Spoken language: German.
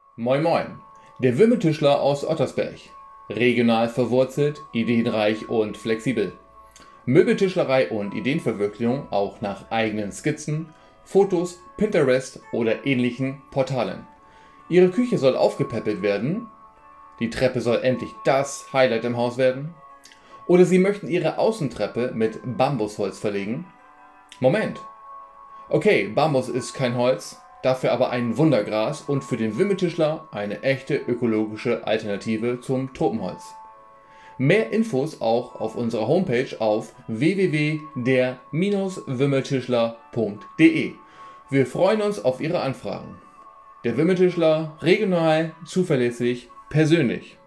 Moin Moin, der Wimmeltischler aus Ottersberg. Regional verwurzelt, ideenreich und flexibel. Möbeltischlerei und Ideenverwirklichung auch nach eigenen Skizzen, Fotos, Pinterest oder ähnlichen Portalen. Ihre Küche soll aufgepäppelt werden, die Treppe soll endlich das Highlight im Haus werden. Oder Sie möchten Ihre Außentreppe mit Bambusholz verlegen. Moment, okay, Bambus ist kein Holz, dafür aber ein Wundergras und für den Wimmeltischler eine echte ökologische Alternative zum Tropenholz. Mehr Infos auch auf unserer Homepage auf www.der-wimmeltischler.de. Wir freuen uns auf Ihre Anfragen. Der Wimmeltischler, regional, zuverlässig, persönlich.